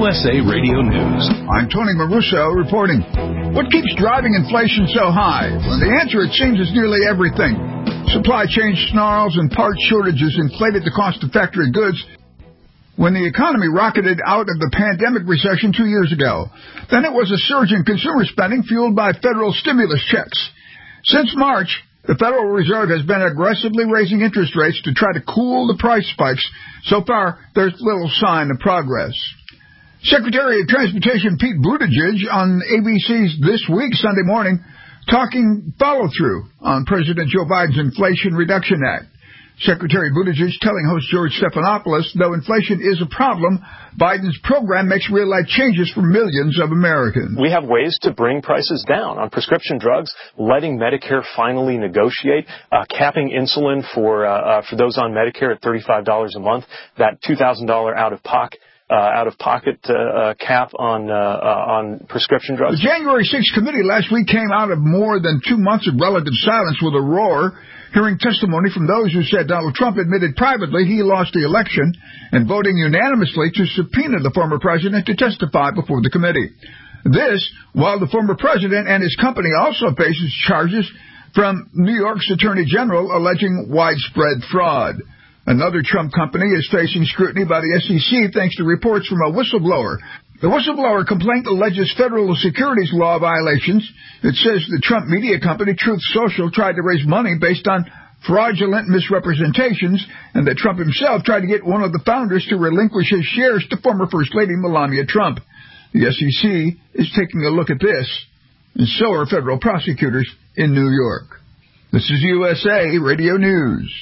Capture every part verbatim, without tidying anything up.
S A Radio News. I'm Tony Maruso reporting. What keeps driving inflation so high? Well, the answer, it seems, is nearly everything. Supply chain snarls and part shortages inflated the cost of factory goods when the economy rocketed out of the pandemic recession two years ago. Then it was a surge in consumer spending fueled by federal stimulus checks. Since March, the Federal Reserve has been aggressively raising interest rates to try to cool the price spikes. So far, there's little sign of progress. Secretary of Transportation Pete Buttigieg on A B C's This Week Sunday morning talking follow-through on President Joe Biden's Inflation Reduction Act. Secretary Buttigieg telling host George Stephanopoulos, though inflation is a problem, Biden's program makes real-life changes for millions of Americans. We have ways to bring prices down on prescription drugs, letting Medicare finally negotiate, uh, capping insulin for uh, uh, for those on Medicare at thirty-five dollars a month, that two thousand dollars out-of-pocket uh, out-of-pocket uh, uh, cap on uh, uh, on prescription drugs. The January sixth committee last week came out of more than two months of relative silence with a roar, hearing testimony from those who said Donald Trump admitted privately he lost the election and voting unanimously to subpoena the former president to testify before the committee. This, while the former president and his company also faces charges from New York's Attorney General alleging widespread fraud. Another Trump company is facing scrutiny by the S E C thanks to reports from a whistleblower. The whistleblower complaint alleges federal securities law violations. It says the Trump media company Truth Social tried to raise money based on fraudulent misrepresentations, and that Trump himself tried to get one of the founders to relinquish his shares to former First Lady Melania Trump. The S E C is taking a look at this, and so are federal prosecutors in New York. This is U S A Radio News.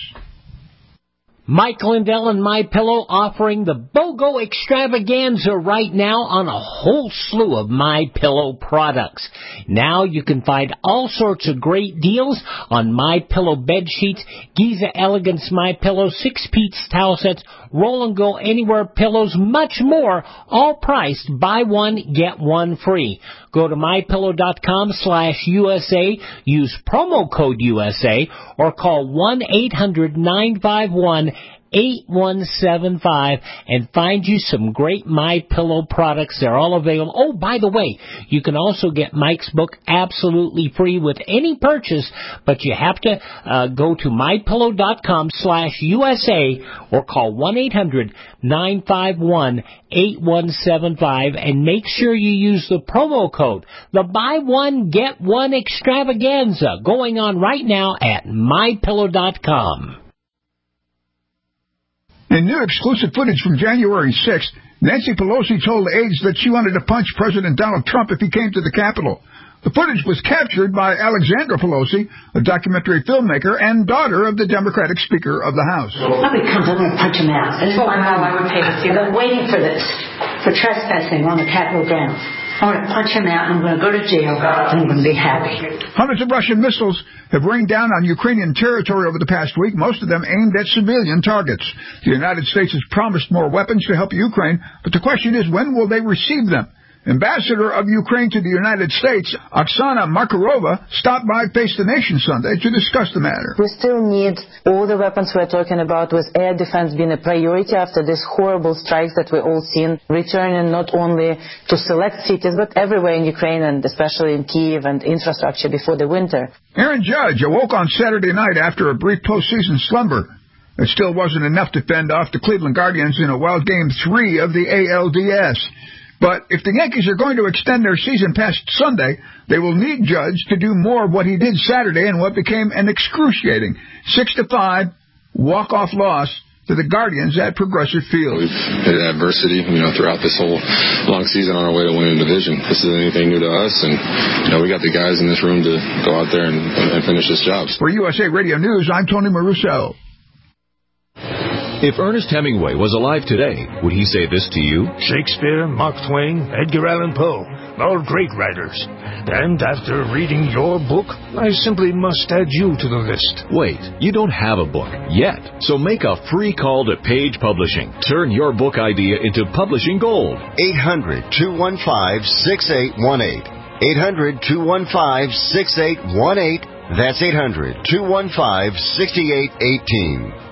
Mike Lindell and MyPillow offering the BOGO extravaganza right now on a whole slew of MyPillow products. Now you can find all sorts of great deals on MyPillow bed sheets, Giza Elegance MyPillow, six-piece towel sets, Roll and Go Anywhere pillows, much more, all priced buy one, get one free. Go to MyPillow.com slash USA, use promo code U S A, or call one eight hundred nine five one eight one seven five and find you some great MyPillow products. They're all available. Oh, by the way, you can also get Mike's book absolutely free with any purchase, but you have to uh, go to MyPillow.com slash USA or call one eight hundred nine five one eight one seven five and make sure you use the promo code, the buy one, get one extravaganza, going on right now at My Pillow dot com. In new exclusive footage from January sixth, Nancy Pelosi told aides that she wanted to punch President Donald Trump if he came to the Capitol. The footage was captured by Alexandra Pelosi, a documentary filmmaker and daughter of the Democratic Speaker of the House. Nobody comes, I'm going to punch him out. This is what I know I would pay to see. I've been waiting for this, for trespassing on the Capitol grounds. I'm going to punch him out, I'm going to go to jail, and I'm going to be happy. Hundreds of Russian missiles have rained down on Ukrainian territory over the past week, most of them aimed at civilian targets. The United States has promised more weapons to help Ukraine, but the question is, when will they receive them? Ambassador of Ukraine to the United States, Oksana Markarova, stopped by Face the Nation Sunday to discuss the matter. We still need all the weapons we're talking about, with air defense being a priority after these horrible strikes that we've all seen, returning not only to select cities, but everywhere in Ukraine, and especially in Kyiv and infrastructure before the winter. Aaron Judge awoke on Saturday night after a brief postseason slumber. It still wasn't enough to fend off the Cleveland Guardians in a wild Game three of the A L D S. But if the Yankees are going to extend their season past Sunday, they will need Judge to do more of what he did Saturday in what became an excruciating six to five walk-off loss to the Guardians at Progressive Field. We've hit adversity, you know, throughout this whole long season on our way to winning the division. This isn't anything new to us, and you know, we got the guys in this room to go out there and, and finish this job. For U S A Radio News, I'm Tony Maruso. If Ernest Hemingway was alive today, would he say this to you? Shakespeare, Mark Twain, Edgar Allan Poe, all great writers. And after reading your book, I simply must add you to the list. Wait, you don't have a book yet. So make a free call to Page Publishing. Turn your book idea into publishing gold. eight hundred two one five six eight one eight. eight hundred two one five six eight one eight. That's eight hundred two one five six eight one eight.